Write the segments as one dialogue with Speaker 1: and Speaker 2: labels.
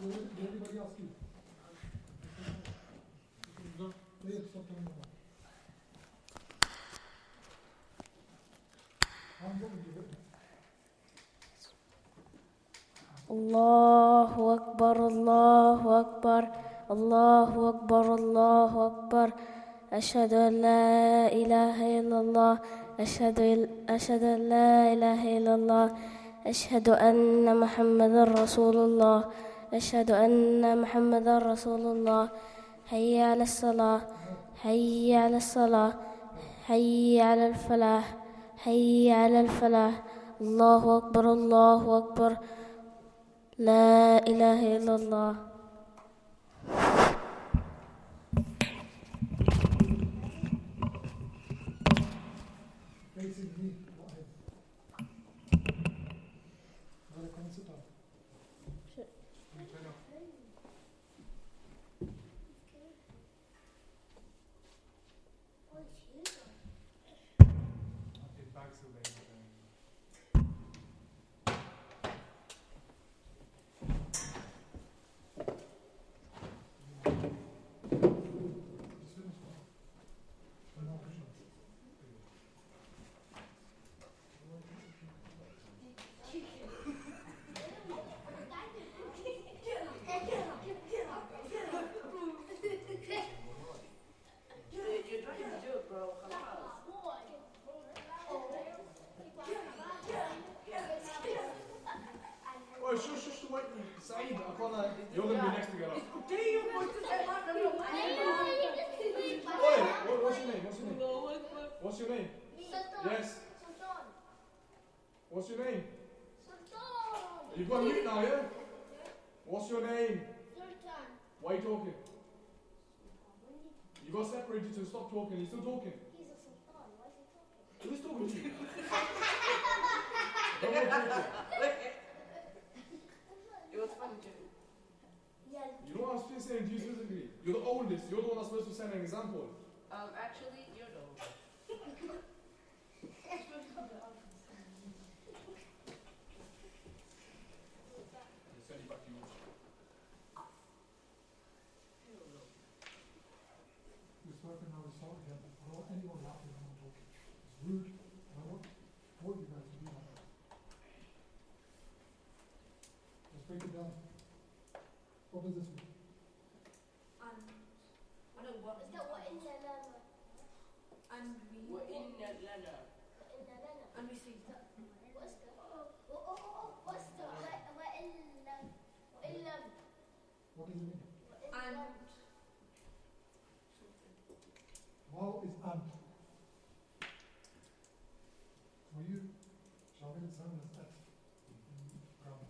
Speaker 1: Everybody ask you.
Speaker 2: الله أكبر الله أكبر الله أكبر الله أكبر أشهد أن لا إله إلا الله أشهد أن لا إله إلا الله أشهد أن محمدا رسول الله أشهد أن محمدا رسول الله حي على الصلاة حي على الصلاة حي على الفلاح حي على الفلاح الله أكبر الله أكبر لا إله إلا الله
Speaker 3: You're going to be next to get up. What's your name? Yes. What's your name? You've got mute now, yeah? What's your name? Why are you talking? You got separated to stop talking. You're still talking. Who's talking to you? Don't talking. You know what I'm supposed to say to you specifically? You're the oldest. You're the one that's supposed to set an example.
Speaker 4: Actually, you're the oldest.
Speaker 1: Anyone laughing when I'm talking. It's rude. I don't want you guys to do that. Let's break it down. What does this mean?
Speaker 4: I don't want
Speaker 5: Is that what in the learner?
Speaker 4: And we
Speaker 5: What in
Speaker 4: the letter.
Speaker 5: In the learner.
Speaker 4: And we see that.
Speaker 5: What's the? What's the? What in the? What in the?
Speaker 1: What does it mean?
Speaker 4: And
Speaker 1: Waw is and. For you, Shamil is known as at in grammar.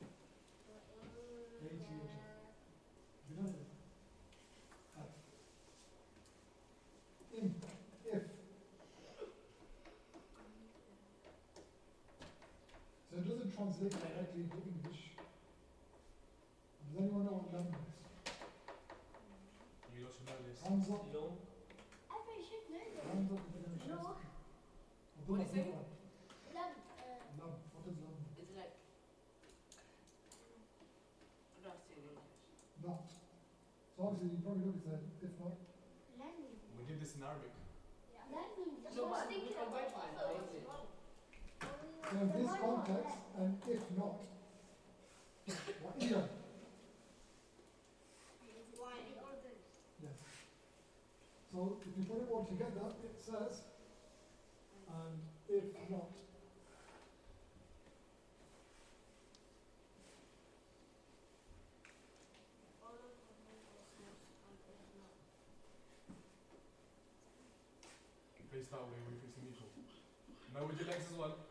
Speaker 1: ATH. You know this? At. In. If. So it doesn't translate directly into English. Does anyone know what lam is?
Speaker 3: You should know this.
Speaker 1: Hands up.
Speaker 5: I think you should know that.
Speaker 1: Hands up if you're going to
Speaker 5: No.
Speaker 4: What is it?
Speaker 5: Lam.
Speaker 1: Lam. What is lam?
Speaker 4: it's like. I don't say it in English.
Speaker 1: Not. So obviously you probably look at it, if not.
Speaker 5: Lam.
Speaker 3: We did this in Arabic.
Speaker 5: Lam means. That's
Speaker 4: No,
Speaker 5: what I was
Speaker 4: but
Speaker 5: thinking
Speaker 4: we can
Speaker 5: about.
Speaker 4: go
Speaker 5: I
Speaker 4: to it.
Speaker 5: thought it was wrong.
Speaker 1: So in this context, and if not, what either? Yes. So if you put it all together, it says, and if not.
Speaker 3: Face that way, we're facing each other. Now with your legs as well.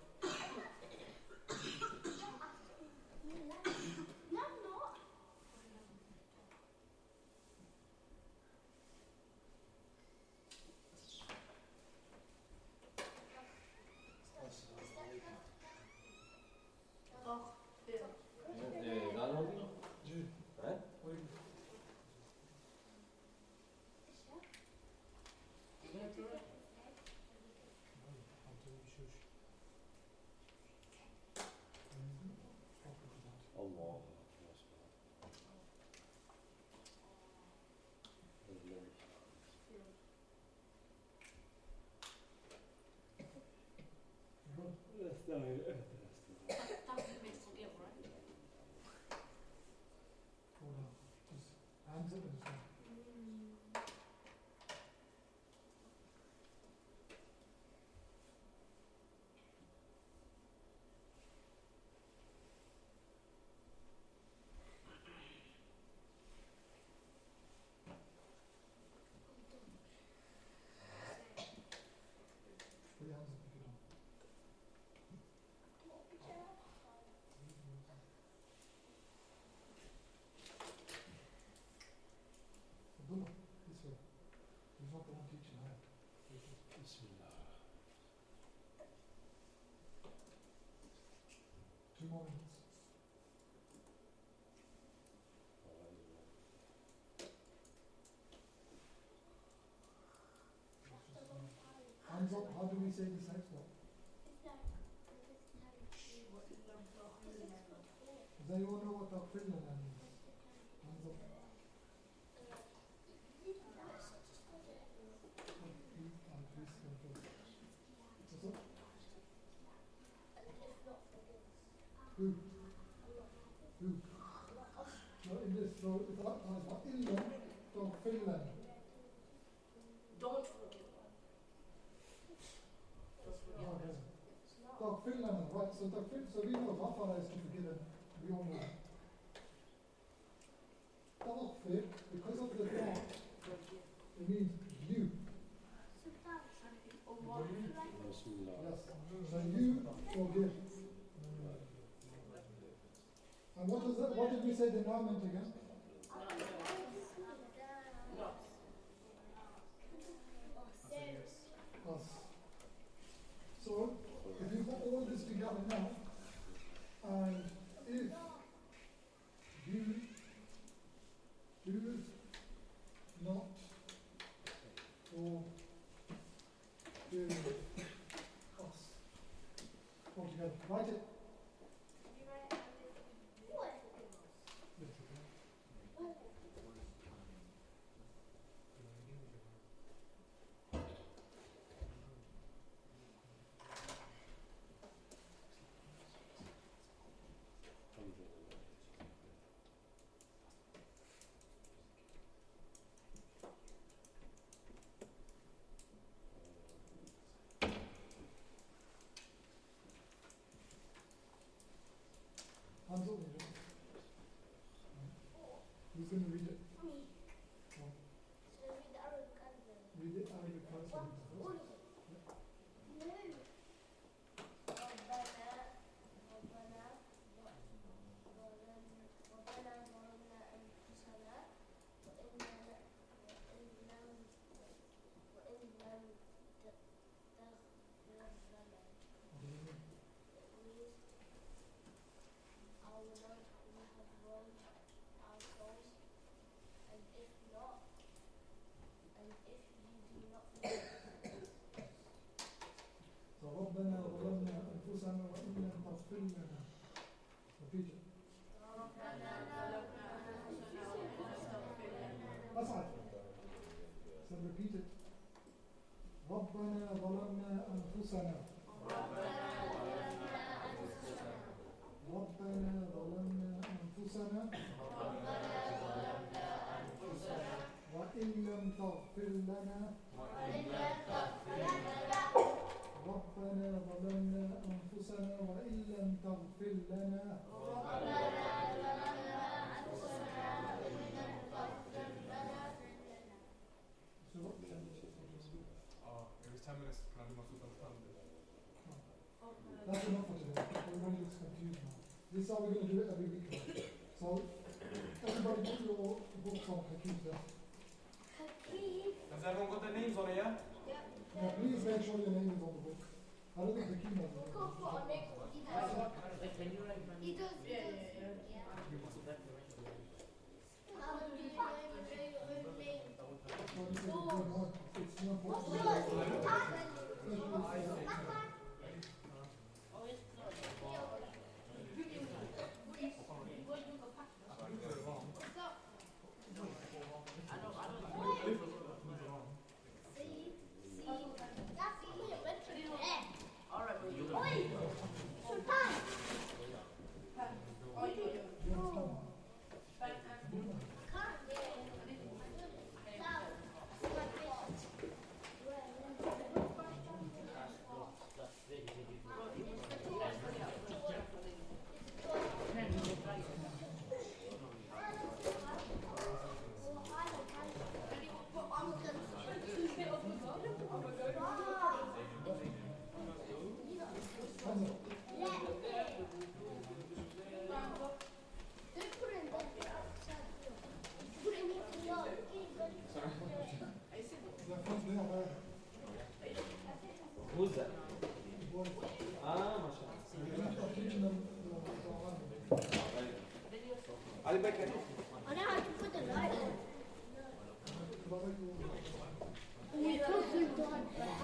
Speaker 4: Takbir صغير, right?
Speaker 1: Hold on. Just hands up and just like, put your hands up if you don't. Abdullah, this way. He's not the one teaching, right?
Speaker 6: Bismillah.
Speaker 1: 2 more minutes. Hands up, how do we say this next one? Does anyone know what takfir lana means? Hands up. What's up? Who? No, in this, so if that has what illa, takfir lana.
Speaker 4: Don't forgive. Just forgive.
Speaker 1: Okay. Takfir lana, right, so takfir, so we know ghafara is to forgive and we all know that. Takfir, because of the dot, it means you.
Speaker 6: Bismillah.
Speaker 1: Yes, so you forgive. And what is that? What did we say the noun meant again? Us. So, if you put all this together now, and if you do not forgive us, all together, write it. Yes, okay. Hands up, Nidra. Who's going to read it? Oh, read it Arabic first. ربنا ظلمنا أنفسنا وإن لم تغفر لنا. Repeat it. أصعد. So repeat it. ربنا ظلمنا أنفسنا. ربنا ظلمنا أنفسنا. وإن لم تغفر لنا. ربنا ظلمنا أنفسنا وإن لم تغفر لنا.
Speaker 3: It was 10 minutes. Can I do my super understanding?
Speaker 1: That's enough for today. Everybody looks confused now. This is how we're going to do it every week. So, everybody put your books on Hakeem's desk.
Speaker 3: Has everyone got their names on it, yeah?
Speaker 1: Now, please make sure your name is on the book. I don't think Hakeem has it.
Speaker 5: He does.
Speaker 1: It's not important.
Speaker 4: All right, well, you
Speaker 5: أنا هشوف اللايف. ويكون سلطان.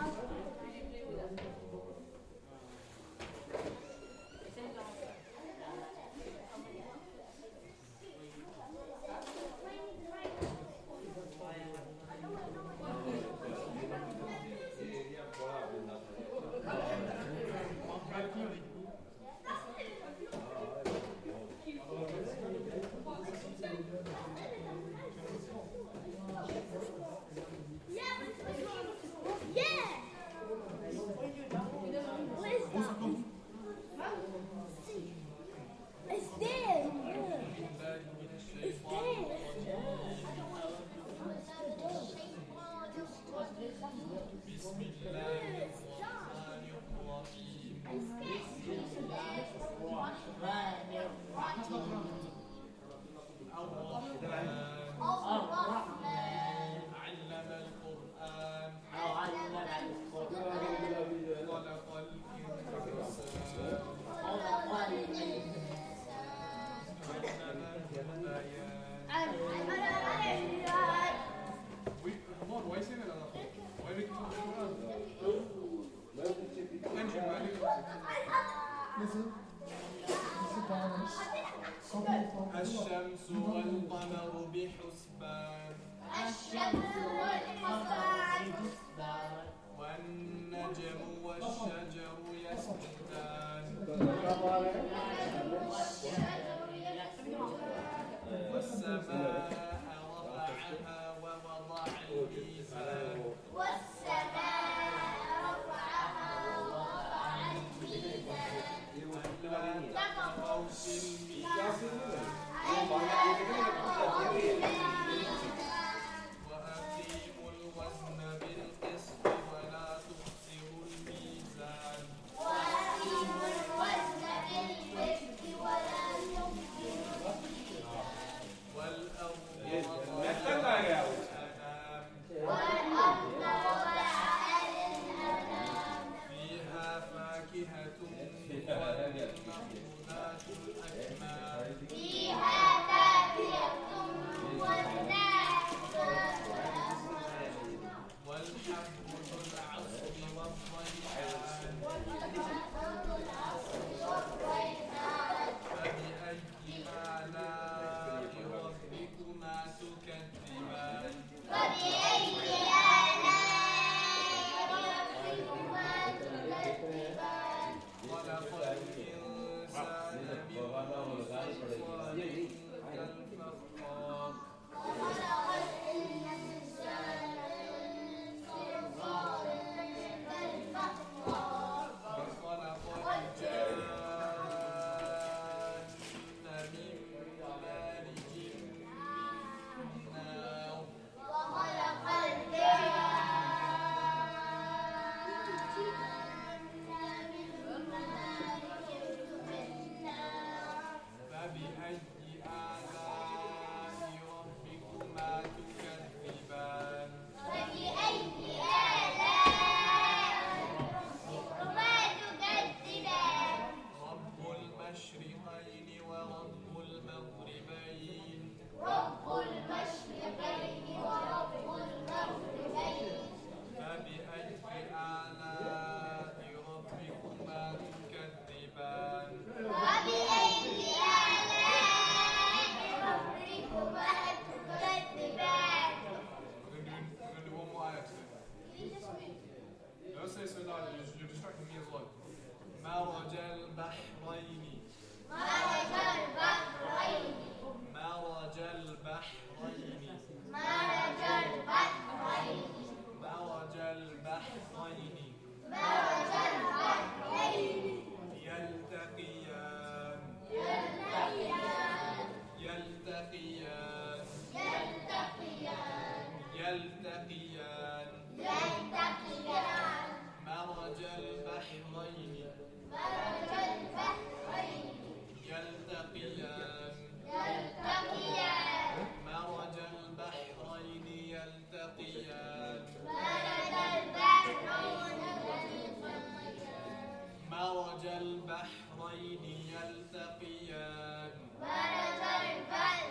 Speaker 3: الشمس والقمر بحسبان والنجم والشجر يسجدان والسماء رفعها ووضع الميزان ألا تطغوا في الميزان وأقيموا الوزن بالقسط ولا تخسروا الميزان والأرض وضعها للأنام فيها فاكهة والنخلات الأكمام والحب ذو العصف والريحان فبأي آلاء ربكما تكذبان خلق الإنسان من صلصال كالفخار وخلق الجان من مارج من نار فبأي آلاء ربكما تكذبان رب المشرقين ورب المغربين فبأي آلاء ربكما تكذبان We're gonna do one more ayah today. Don't say so loud, you're distracting me as well. مرج البحرين مرج البحرين مرج البحرين يلتقيان مرج البحرين يلتقيان مرج البحرين يلتقيان مرج البحرين يلتقيان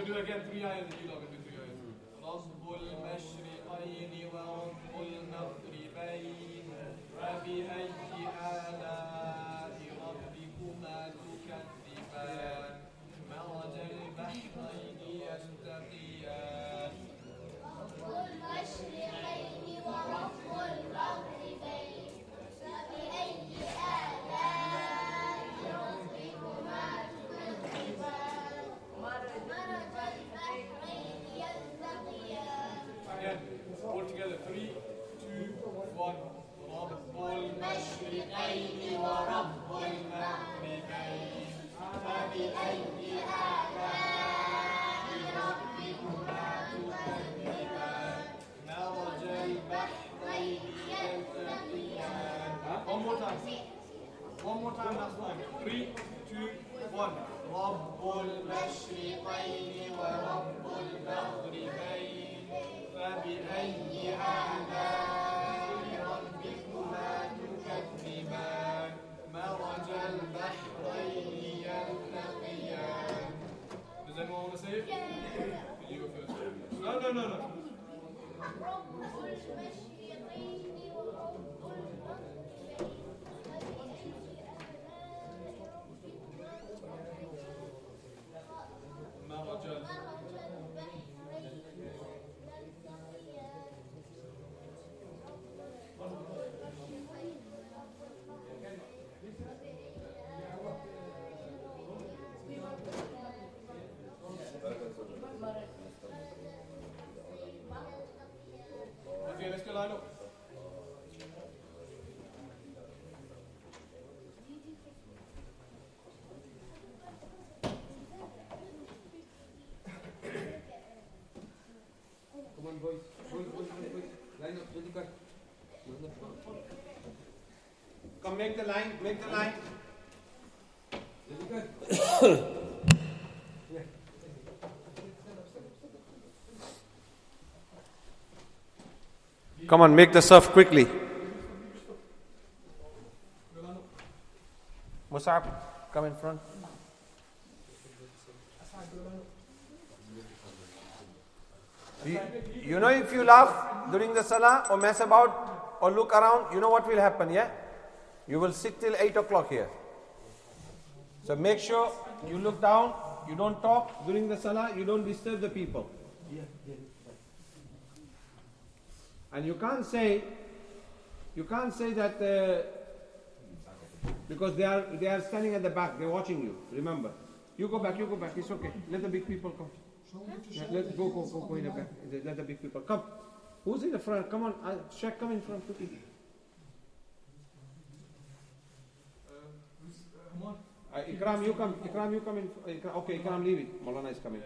Speaker 3: do again 3 ayahs and you log into 3 ayahs. رب المشرقين ورب المغربين فبأي آلاء ربكما تكذبان مرج البحرين يلتقيان
Speaker 5: رب المشرقين ورب المغربين فبأي آلاء ربكما تكذبان مرج البحرين يلتقيان.
Speaker 3: Again, all together 3, 2, 1. رب المشرقين ورب المغربين فبأي آلاء ربكما تكذبان مرج البحرين يلتقيان. One more time. One more time, last one. 3, 2, 1. رب المشرقين ورب المغربين فبأي آلاء ربكما تكذبان مرج البحرين يلتقيان. Does anyone want to say it? Can you go first? No.
Speaker 5: رب المشرقين ورب المغربين فبأي
Speaker 3: مرج Okay, let's go line up.
Speaker 7: Come on, boys. Line up, jodi kar. Come, make the line. Jodi kar. Come on, make the surf quickly. Musab, come in front. You know, if you laugh during the salah or mess about or look around, you know what will happen, yeah? You will sit till 8 o'clock here. So make sure you look down, you don't talk during the salah, you don't disturb the people. And you can't say that because they are standing at the back, they're watching you. Remember, you go back. It's okay. Let the big people come. Yeah, let's go in the back. Let the big people come. Who's in the front? Come on, Sheikh, come in front quickly.
Speaker 3: Come on.
Speaker 7: Ikram, you come in. Okay, Ikram, leave it. Maulana is coming.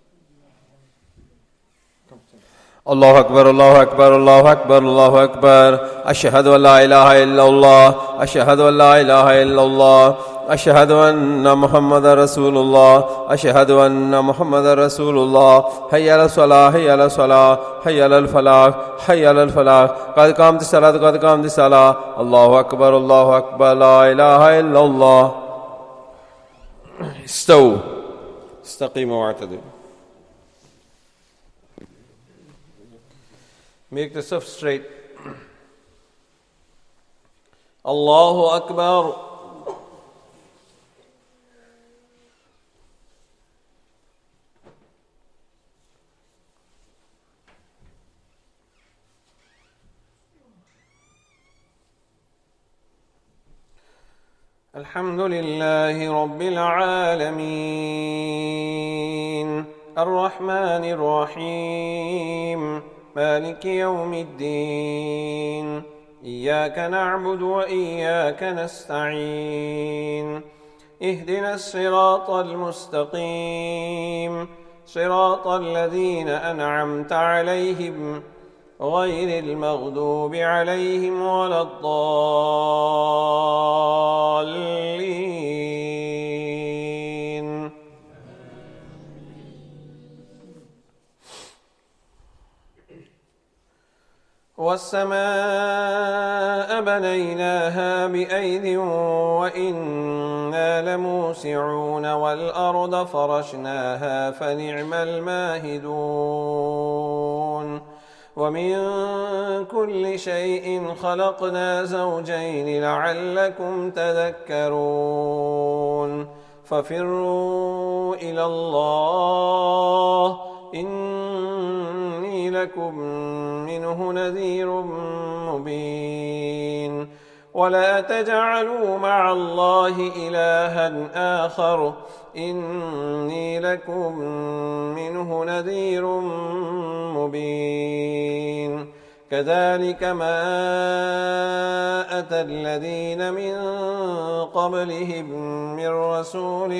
Speaker 7: Come.
Speaker 8: الله أكبر الله أكبر الله أكبر الله أكبر أشهد أن لا إله إلا الله أشهد أن لا إله إلا الله أشهد أن محمد رسول الله أشهد أن محمد رسول الله حي على الصلاة حي على الصلاة حي على الفلاح حي على الفلاح قد قامت الصلاة قد قامت الصلاة الله أكبر لا إله إلا الله استووا استقيموا واعتدلوا. Make the surf straight. Allahu Akbar. الحمد لله رب العالمين الرحمن الرحيم مالك يوم الدين إياك نعبد وإياك نستعين اهدنا الصراط المستقيم صراط الذين أنعمت عليهم غير المغضوب عليهم ولا الضالين. والسماء بنيناها بأيد وإنا لموسعون والأرض فرشناها فنعم الماهدون ومن كل شيء خلقنا زوجين لعلكم تذكرون ففروا إلى الله إني لكم منه نذير مبين ولا تجعلوا مع الله إلها آخر إني لكم منه نذير مبين كذلك ما أتى الذين من قبلهم من رسول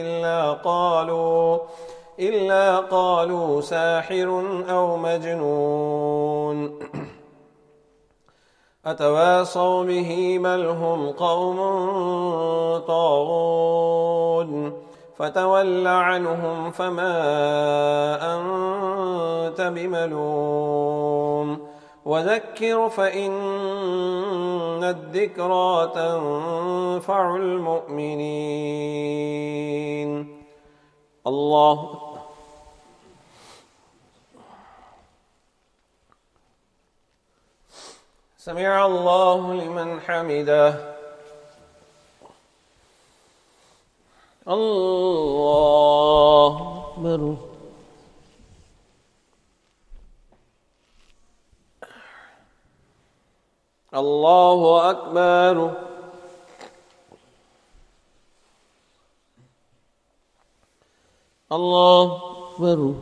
Speaker 8: إلا قالوا ساحر أو مجنون أتواصوا به بل هم قوم طاغون فتول عنهم فما أنت بملوم وذكر فإن الذكرى تنفع المؤمنين الله سمع الله لمن حمده الله أكبر الله أكبر الله أكبر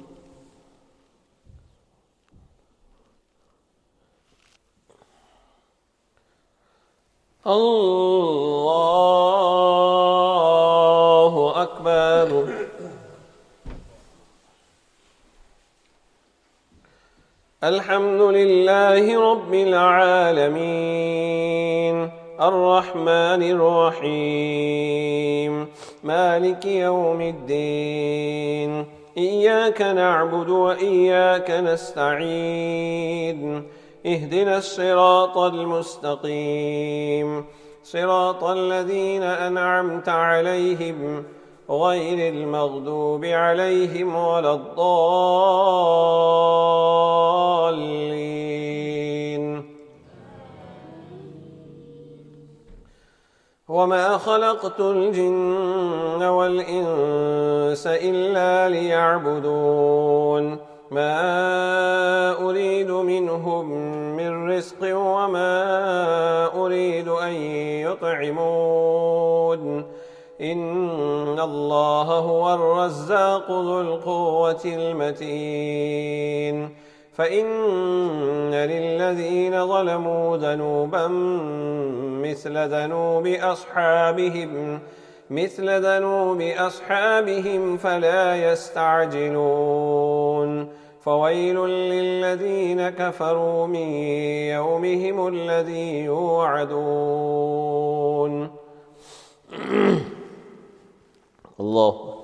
Speaker 8: الله أكبر الحمد لله رب العالمين الرحمن الرحيم مالك يوم الدين إياك نعبد وإياك نستعين اهدنا الصراط المستقيم صراط الذين أنعمت عليهم غير المغضوب عليهم ولا الضالين وما خلقت الجن والإنس إلا ليعبدون ما أريد منهم من رزق وما أريد أن يطعمون إن الله هو الرزاق ذو القوة المتين فإن للذين ظلموا ذنوبا مثل ذنوب أصحابهم فلا يستعجلون فويل للذين كفروا من يومهم الذي يوعدون الله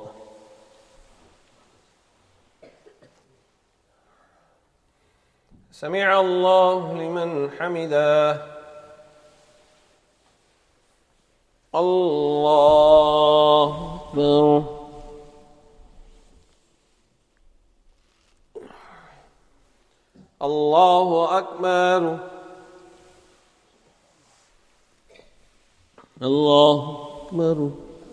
Speaker 8: سمع الله لمن حمده الله أكبر الله أكبر الله أكبر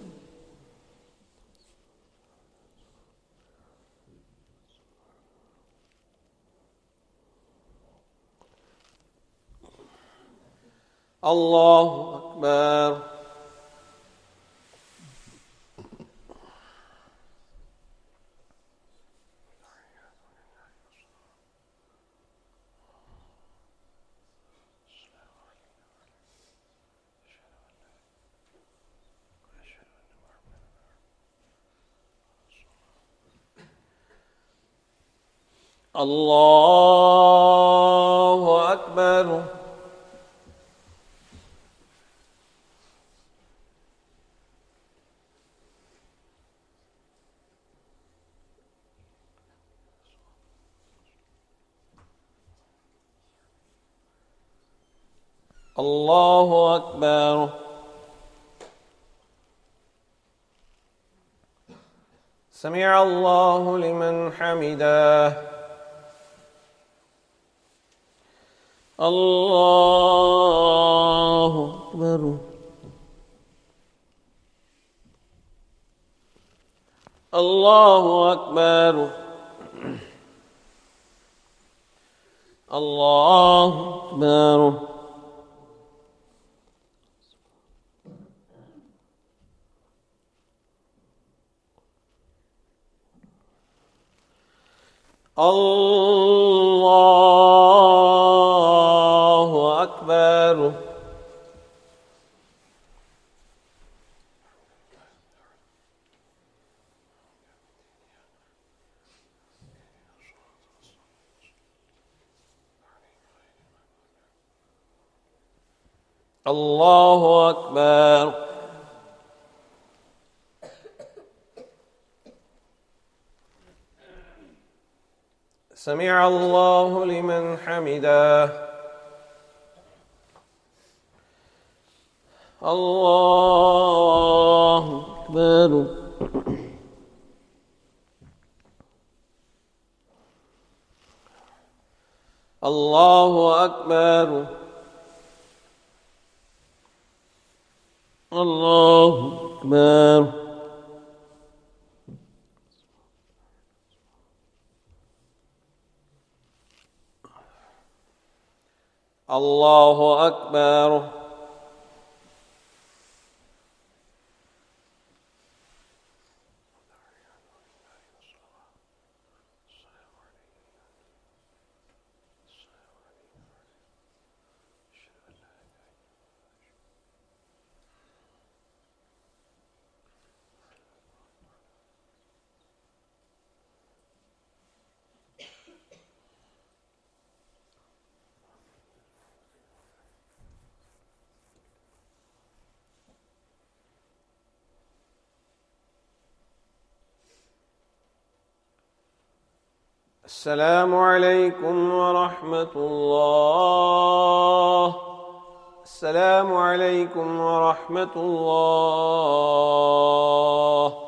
Speaker 8: الله أكبر الله أكبر الله أكبر سمع الله لمن حمده الله أكبر الله أكبر الله أكبر الله أكبر الله أكبر سمع الله لمن حمده الله أكبر الله أكبر الله أكبر الله أكبر السلام عليكم ورحمة الله السلام عليكم ورحمة الله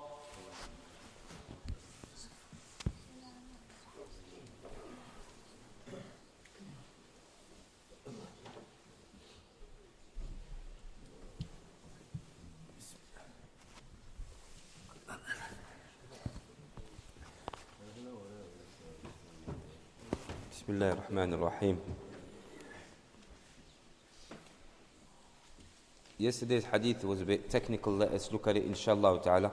Speaker 8: بسم الله الرحمن الرحيم. Yesterday's hadith was a bit technical. Let us look at it inshallah ta'ala.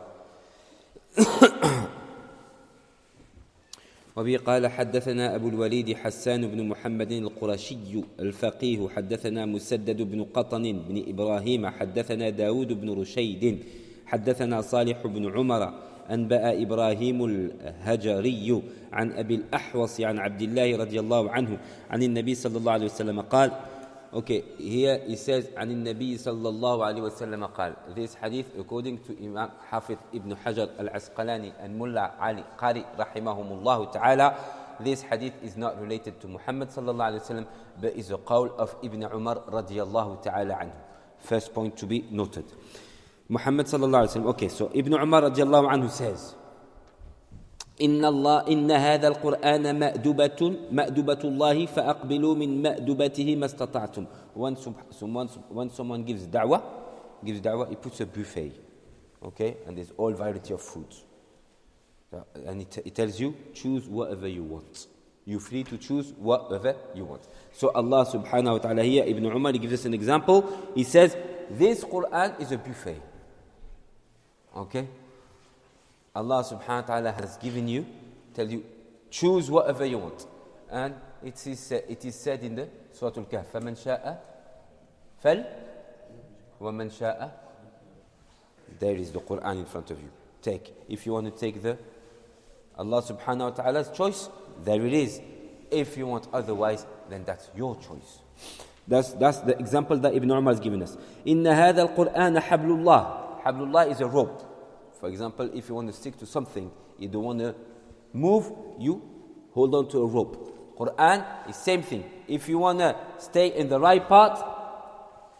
Speaker 8: وبه قال حدثنا أبو الوليد حسان بن محمد القرشي الفقيه حدثنا مسدد بن قطن بن إبراهيم حدثنا داود بن رشيد حدثنا صالح بن عمر أنبأ إبراهيم الهجري عن أبي الأحوص عن عبد الله رضي الله عنه عن النبي صلى الله عليه وسلم قال. Okay, here he says عن النبي صلى الله عليه وسلم قال. This hadith according to Imam Hafiz ibn Hajar al-Asqalani and Mullah Ali Qari rahimahumullah ta'ala, this hadith is not related to Muhammad صلى الله عليه وسلم but is a qawl of Ibn Umar radiyallahu ta'ala anhu. First point to be noted. Muhammad sallallahu alayhi wa sallam. Okay, so Ibn Umar radiallahu anhu says, إن هذا القرآن مأدبة الله فأقبلوا من مأدبته ما استطعتم. When someone gives da'wah, he puts a buffet, okay, and there's all variety of foods. And it tells you, choose whatever you want. You're free to choose whatever you want. So Allah subhanahu wa ta'ala here, Ibn Umar, he gives us an example. He says, this Quran is a buffet. Okay? Allah subhanahu wa ta'ala has given you, tell you, choose whatever you want. And it is said in the Surah Al-Kahf, فَمَنْ شَاءَ فَلْ وَمَنْ شَاءَ. There is the Quran in front of you. Take. If you want to take the Allah subhanahu wa ta'ala's choice, there it is. If you want otherwise, then that's your choice. That's the example that Ibn Umar has given us. إِنَّ هَذَا الْقُرْآنَ حَبْلُ اللَّهِ. Hablullah is a rope. For example, if you want to stick to something, you don't want to move, you hold on to a rope. Quran is same thing. If you want to stay in the right path,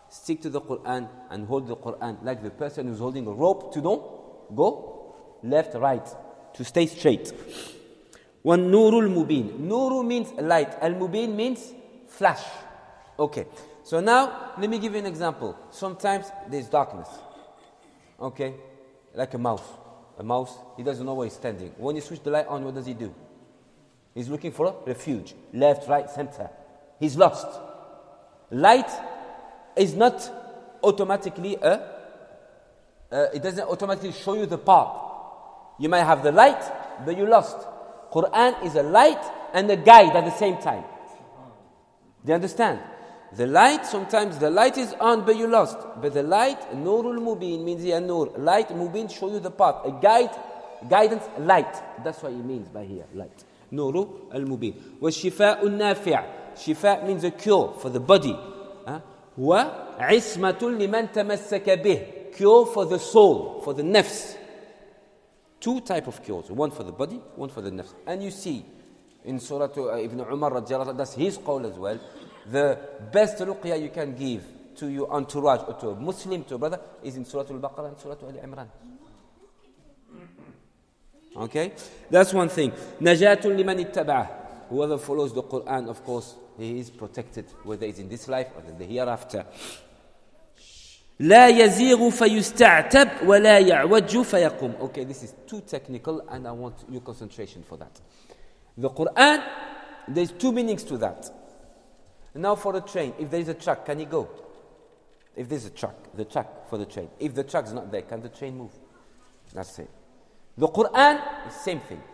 Speaker 8: Stick to the Quran and hold the Quran like the person who's holding a rope to don't go left, right, to stay straight. One nurul mubin. Nuru means light. Al-mubin means flash. Okay. So now, let me give you an example. Sometimes there's darkness. Okay? Like a mouse. A mouse, he doesn't know where he's standing. When you switch the light on, what does he do? He's looking for a refuge. Left, right, center. He's lost. Light is not automatically it doesn't automatically show you the path. You might have the light, but you're lost. Quran is a light and a guide at the same time. Do you understand? The light, sometimes the light is on, but you're lost. But the light, Nurul Mubin means here, Nur. Light, Mubin, show you the path. A guide, guidance, light. That's what he means by here, light. Nuru al-Mubin. وَالشِّفَاءُ النَّافِعُ. Shifa means a cure for the body. وَعِصْمَةٌ لِمَنْ تَمَسَّكَ بِهِ. Cure for the soul, for the nafs. Two type of cures. One for the body, one for the nafs. And you see, in Surah Ibn Umar, that's his qawl as well. The best ruqya you can give to your entourage or to a Muslim, to a brother, is in Surah Al-Baqarah and Surah Al-Imran. Okay? That's one thing. Najatun liman ittaba'ah. Whoever follows the Quran, of course, he is protected, whether it's in this life or in the hereafter. لا يزيغ فيستعتب ولا يعوج فيقوم. Okay, this is too technical and I want your concentration for that. The Quran, there's two meanings to that. Now for a train, if there is a truck, can it go? If there's a truck, the truck for the train. If the truck is not there, can the train move? That's it. The Quran is the same thing.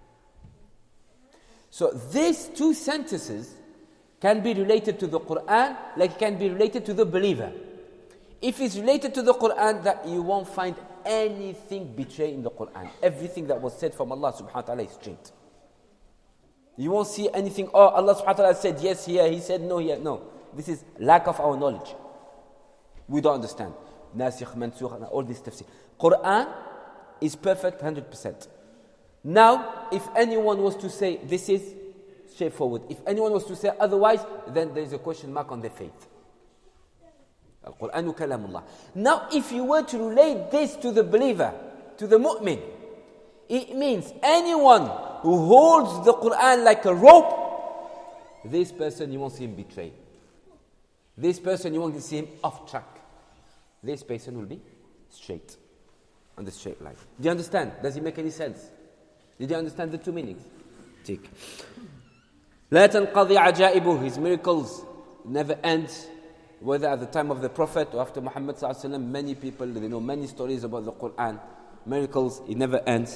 Speaker 8: So these two sentences can be related to the Quran like it can be related to the believer. If it's related to the Quran, that you won't find anything betrayed in the Quran. Everything that was said from Allah subhanahu wa ta'ala is straight. You won't see anything, oh, Allah subhanahu wa ta'ala said yes here, he said no here. No. This is lack of our knowledge. We don't understand. Nasikh, mansukh, all this tafsir. Quran is perfect 100%. Now, if anyone was to say this is straightforward, if anyone was to say otherwise, then there is a question mark on their faith. Al-Quran kalamullah. Now, if you were to relate this to the believer, to the mu'min, it means anyone who holds the Quran like a rope, this person you won't see him betray. This person you won't see him off track. This person will be straight, on the straight line. Do you understand? Does it make any sense? Did you understand the two meanings? Take. لا تنقضي عجائبه. His miracles never end. Whether at the time of the Prophet or after Muhammad sallallahu alaihi wasallam, many people, they know many stories about the Quran. Miracles, it never ends.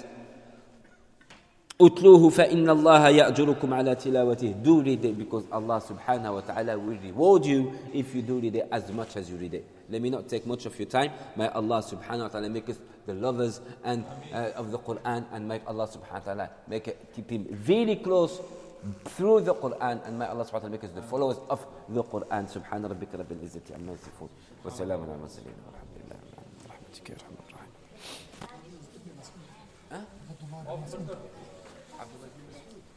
Speaker 8: أتلوه فإن الله يأجركم على تلاوته. Do read it because Allah subhanahu wa ta'ala will reward you if you do read it as much as you read it. Let me not take much of your time. May Allah subhanahu wa ta'ala make us the lovers and of the Quran, and make Allah subhanahu wa ta'ala keep him very close through the Quran, and may Allah subhanahu wa ta'ala make us the followers of the Quran. Subhana rabbika rabbil izzati amma yasifun wa salamun ala mursalin walhamdulillah rahmatika ya arhamar rahim.